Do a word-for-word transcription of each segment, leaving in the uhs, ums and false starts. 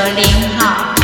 零号。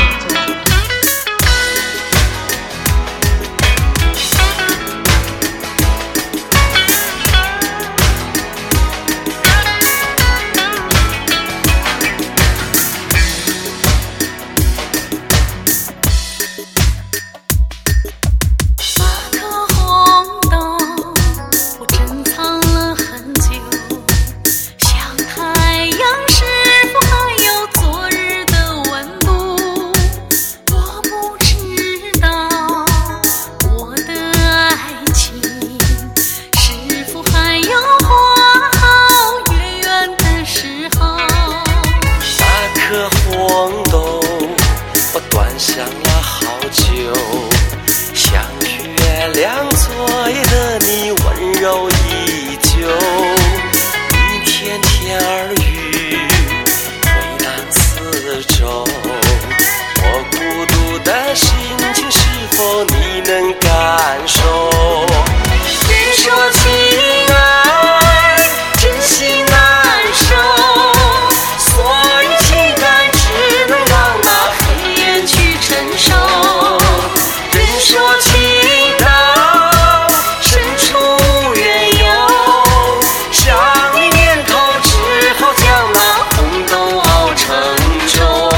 想了好久，像月亮左右的你温柔依旧，一天天耳语回荡四周，我孤独的心情是否你能感受？别说情爱真心难受，所以情感只能让那黑夜去承受。人说情到深处无缘由，想你念头只好将那红豆熬成粥。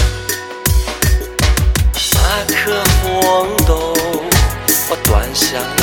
那颗红豆，我端详